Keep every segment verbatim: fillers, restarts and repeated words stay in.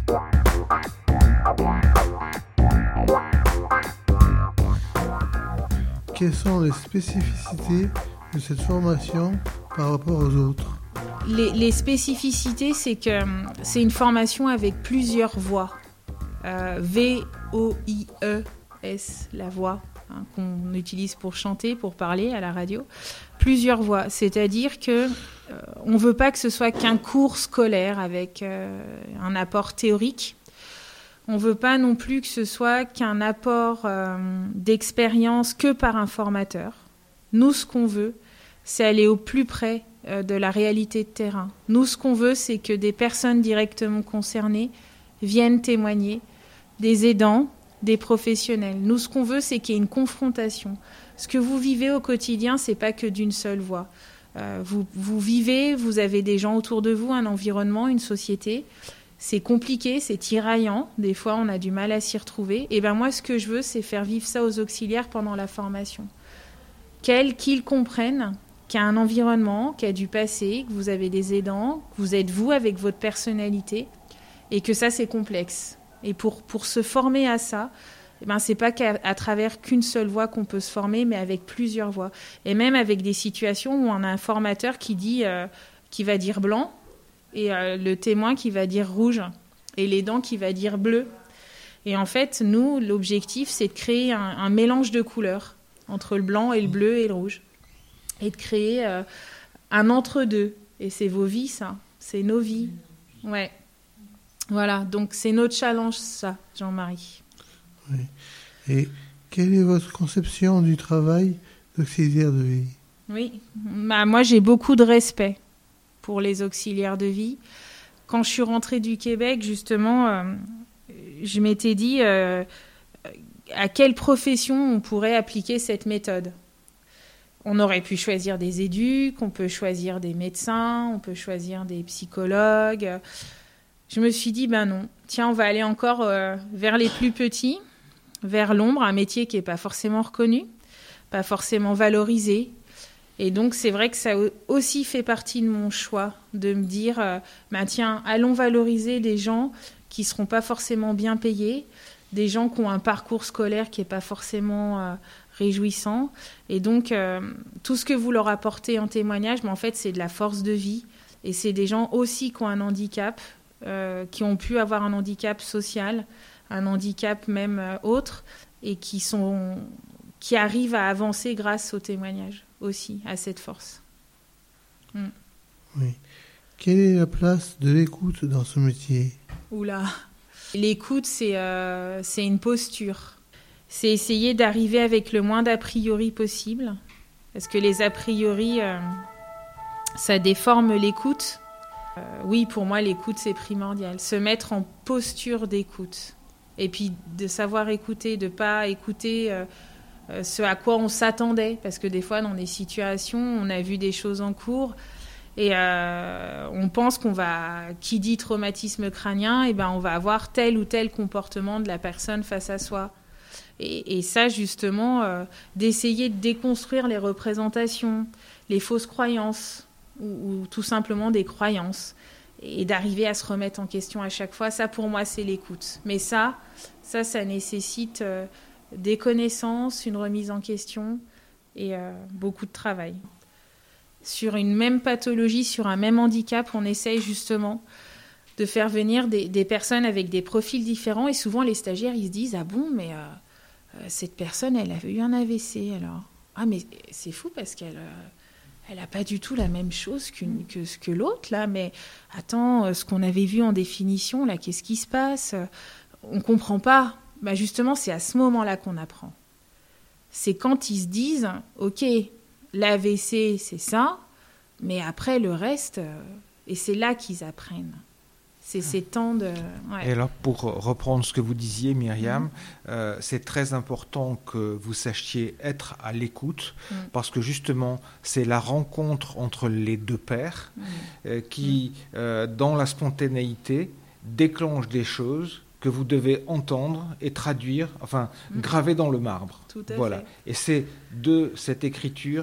Quelles sont les spécificités de cette formation par rapport aux autres ? Les, les spécificités, c'est que c'est une formation avec plusieurs voix. Euh, V O I E S, la voix hein, qu'on utilise pour chanter, pour parler à la radio. Plusieurs voix, c'est-à-dire que euh, on ne veut pas que ce soit qu'un cours scolaire avec euh, un apport théorique. On ne veut pas non plus que ce soit qu'un apport euh, d'expérience que par un formateur. Nous, ce qu'on veut, c'est aller au plus près euh, de la réalité de terrain. Nous, ce qu'on veut, c'est que des personnes directement concernées viennent témoigner, des aidants, des professionnels. Nous, ce qu'on veut, c'est qu'il y ait une confrontation. Ce que vous vivez au quotidien, ce n'est pas que d'une seule voix. Euh, vous, vous vivez, vous avez des gens autour de vous, un environnement, une société. C'est compliqué, c'est tiraillant. Des fois, on a du mal à s'y retrouver. Et ben moi, ce que je veux, c'est faire vivre ça aux auxiliaires pendant la formation. Quels, qu'ils comprennent qu'il y a un environnement, qu'il y a du passé, que vous avez des aidants, que vous êtes vous avec votre personnalité, et que ça, c'est complexe. Et pour, pour se former à ça, eh ben, c'est pas qu'à à travers qu'une seule voix qu'on peut se former, mais avec plusieurs voix. Et même avec des situations où on a un formateur qui, dit, euh, qui va dire blanc, et euh, le témoin qui va dire rouge, et l'aidant qui va dire bleu. Et en fait, nous, l'objectif, c'est de créer un, un mélange de couleurs entre le blanc et le bleu et le rouge, et de créer euh, un entre-deux. Et c'est vos vies, ça. C'est nos vies. Ouais. Voilà, donc c'est notre challenge, ça, Jean-Marie. Oui. Et quelle est votre conception du travail d'auxiliaire de vie ? Oui, bah, moi, j'ai beaucoup de respect pour les auxiliaires de vie. Quand je suis rentrée du Québec, justement, euh, je m'étais dit euh, à quelle profession on pourrait appliquer cette méthode. On aurait pu choisir des éduques, on peut choisir des médecins, on peut choisir des psychologues. Je me suis dit, ben non, tiens, on va aller encore euh, vers les plus petits, vers l'ombre, un métier qui n'est pas forcément reconnu, pas forcément valorisé. Et donc, c'est vrai que ça aussi fait partie de mon choix, de me dire, euh, ben tiens, allons valoriser des gens qui ne seront pas forcément bien payés, des gens qui ont un parcours scolaire qui n'est pas forcément euh, réjouissant. Et donc, euh, tout ce que vous leur apportez en témoignage, ben, en fait, c'est de la force de vie. Et c'est des gens aussi qui ont un handicap, euh, qui ont pu avoir un handicap social, un handicap même euh, autre, et qui, sont, qui arrivent à avancer grâce au témoignage aussi, à cette force. Mm. Oui. Quelle est la place de l'écoute dans ce métier ? Oula, l'écoute, c'est, euh, c'est une posture. C'est essayer d'arriver avec le moins d'a priori possible, parce que les a priori, euh, ça déforme l'écoute. Euh, oui, pour moi, l'écoute, c'est primordial. Se mettre en posture d'écoute. Et puis, de savoir écouter, de ne pas écouter euh, euh, ce à quoi on s'attendait. Parce que des fois, dans des situations, on a vu des choses en cours et euh, on pense qu'on va, qui dit traumatisme crânien, et ben, on va avoir tel ou tel comportement de la personne face à soi. Et, et ça, justement, euh, d'essayer de déconstruire les représentations, les fausses croyances, ou, ou tout simplement des croyances, et d'arriver à se remettre en question à chaque fois, ça, pour moi, c'est l'écoute. Mais ça, ça, ça nécessite euh, des connaissances, une remise en question et euh, beaucoup de travail. Sur une même pathologie, sur un même handicap, on essaye justement de faire venir des, des personnes avec des profils différents, et souvent, les stagiaires, ils se disent « Ah bon, mais... Euh, cette personne, elle avait eu un A V C, alors. Ah, mais c'est fou parce qu'elle euh, elle n'a pas du tout la même chose qu'une, que, que l'autre, là. Mais attends, ce qu'on avait vu en définition, là, qu'est-ce qui se passe ? On ne comprend pas. Bah, justement, c'est à ce moment-là qu'on apprend. C'est quand ils se disent, OK, l'A V C, c'est ça, mais après, le reste, euh, et c'est là qu'ils apprennent. C'est ces temps de... Ouais. Et là, pour reprendre ce que vous disiez, Myriam, mmh. euh, c'est très important que vous sachiez être à l'écoute, mmh. parce que justement, c'est la rencontre entre les deux pairs mmh. euh, qui, mmh. euh, dans la spontanéité, déclenche des choses que vous devez entendre et traduire, enfin, mmh. graver dans le marbre. Tout à voilà. fait. Et c'est de cette écriture que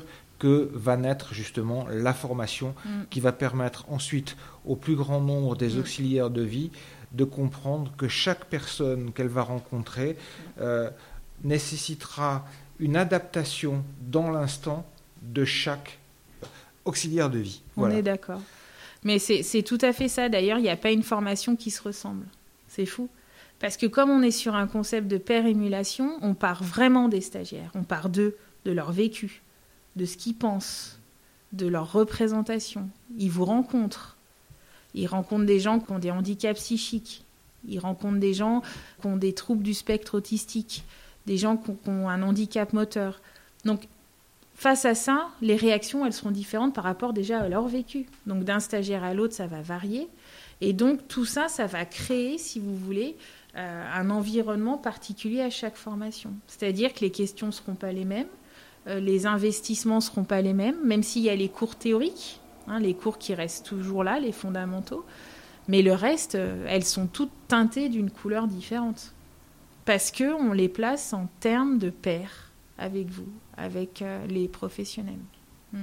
que va naître justement la formation mmh. qui va permettre ensuite au plus grand nombre des mmh. auxiliaires de vie de comprendre que chaque personne qu'elle va rencontrer euh, nécessitera une adaptation dans l'instant de chaque auxiliaire de vie. Voilà. On est d'accord. Mais c'est, c'est tout à fait ça. D'ailleurs, il n'y a pas une formation qui se ressemble. C'est fou. Parce que comme on est sur un concept de pair-émulation, on part vraiment des stagiaires. On part d'eux, de leur vécu, de ce qu'ils pensent, de leur représentation. Ils vous rencontrent. Ils rencontrent des gens qui ont des handicaps psychiques. Ils rencontrent des gens qui ont des troubles du spectre autistique. Des gens qui ont un handicap moteur. Donc, face à ça, les réactions, elles seront différentes par rapport déjà à leur vécu. Donc, d'un stagiaire à l'autre, ça va varier. Et donc, tout ça, ça va créer, si vous voulez, euh, un environnement particulier à chaque formation. C'est-à-dire que les questions ne seront pas les mêmes, euh, les investissements ne seront pas les mêmes, même s'il y a les cours théoriques, hein, les cours qui restent toujours là, les fondamentaux. Mais le reste, euh, elles sont toutes teintées d'une couleur différente. Parce qu'on les place en termes de pair avec vous, avec euh, les professionnels. Mm.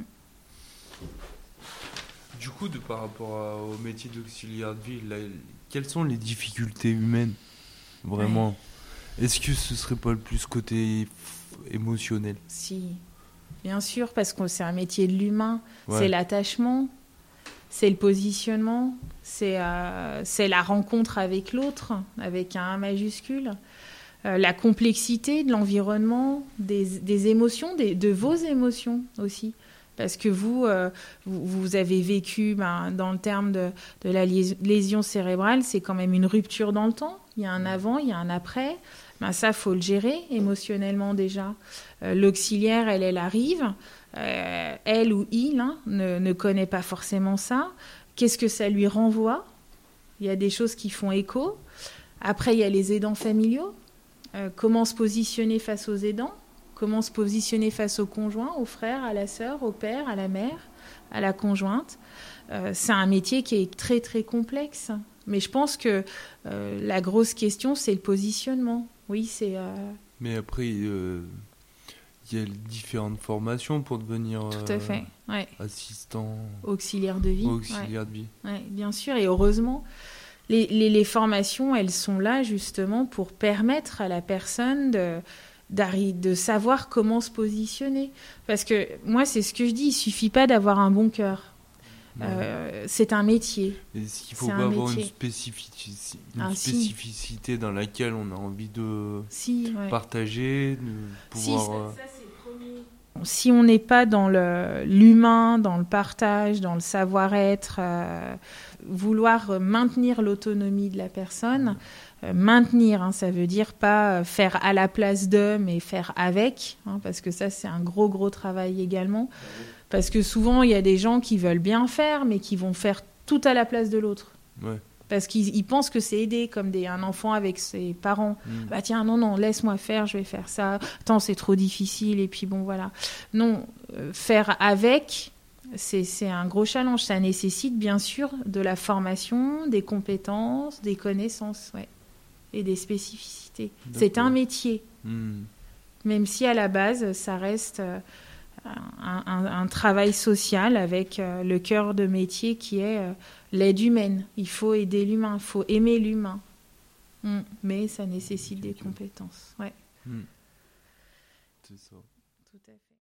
Du coup, de, par rapport à, au métier d'auxiliaire de vie, là, quelles sont les difficultés humaines, vraiment ouais. Est-ce que ce serait pas le plus côté f- émotionnel ? Si, bien sûr, parce que c'est un métier de l'humain. Ouais. C'est l'attachement, c'est le positionnement, c'est, euh, c'est la rencontre avec l'autre, avec un A majuscule. Euh, la complexité de l'environnement, des, des émotions, des, de vos émotions aussi. Parce que vous, euh, vous, vous avez vécu, ben, dans le terme de, de la lésion cérébrale, c'est quand même une rupture dans le temps. Il y a un avant, il y a un après. Ben, ça, il faut le gérer émotionnellement déjà. Euh, l'auxiliaire, elle, elle arrive. Euh, elle ou il hein, ne, ne connaît pas forcément ça. Qu'est-ce que ça lui renvoie ? Il y a des choses qui font écho. Après, il y a les aidants familiaux. Euh, comment se positionner face aux aidants, comment se positionner face au conjoint, au frère, à la sœur, au père, à la mère, à la conjointe. Euh, c'est un métier qui est très très complexe. Mais je pense que euh, la grosse question, c'est le positionnement. Oui, c'est. Euh... Mais après, il euh, y a différentes formations pour devenir. Tout à fait. Ouais. Assistant. Auxiliaire de vie. Auxiliaire ouais. de vie. Ouais, bien sûr, et heureusement. Les, les, les formations, elles sont là justement pour permettre à la personne de, de savoir comment se positionner. Parce que moi, c'est ce que je dis, il ne suffit pas d'avoir un bon cœur. Ouais. Euh, c'est un métier. Est-ce qu'il ne faut pas avoir une, spécifici- une ah, spécificité si. dans laquelle on a envie de si, ouais. partager, de pouvoir... Si, ça, ça, c'est le premier. Si on n'est pas dans le, l'humain, dans le partage, dans le savoir-être... Euh, vouloir maintenir l'autonomie de la personne, euh, maintenir, hein, ça veut dire pas faire à la place d'eux, mais faire avec, hein, parce que ça, c'est un gros, gros travail également. Parce que souvent, il y a des gens qui veulent bien faire, mais qui vont faire tout à la place de l'autre. Ouais. Parce qu'ils ils pensent que c'est aider, comme des, un enfant avec ses parents. Mmh. Bah tiens, non, non, laisse-moi faire, je vais faire ça. Attends, c'est trop difficile, et puis bon, voilà. Non, euh, faire avec... C'est, c'est un gros challenge. Ça nécessite bien sûr de la formation, des compétences, des connaissances ouais, et des spécificités. D'accord. C'est un métier, mmh. même si à la base, ça reste euh, un, un, un travail social avec euh, le cœur de métier qui est euh, l'aide humaine. Il faut aider l'humain, il faut aimer l'humain. Mmh. Mais ça nécessite des compétences. Ouais. Mmh. C'est ça. Tout à fait.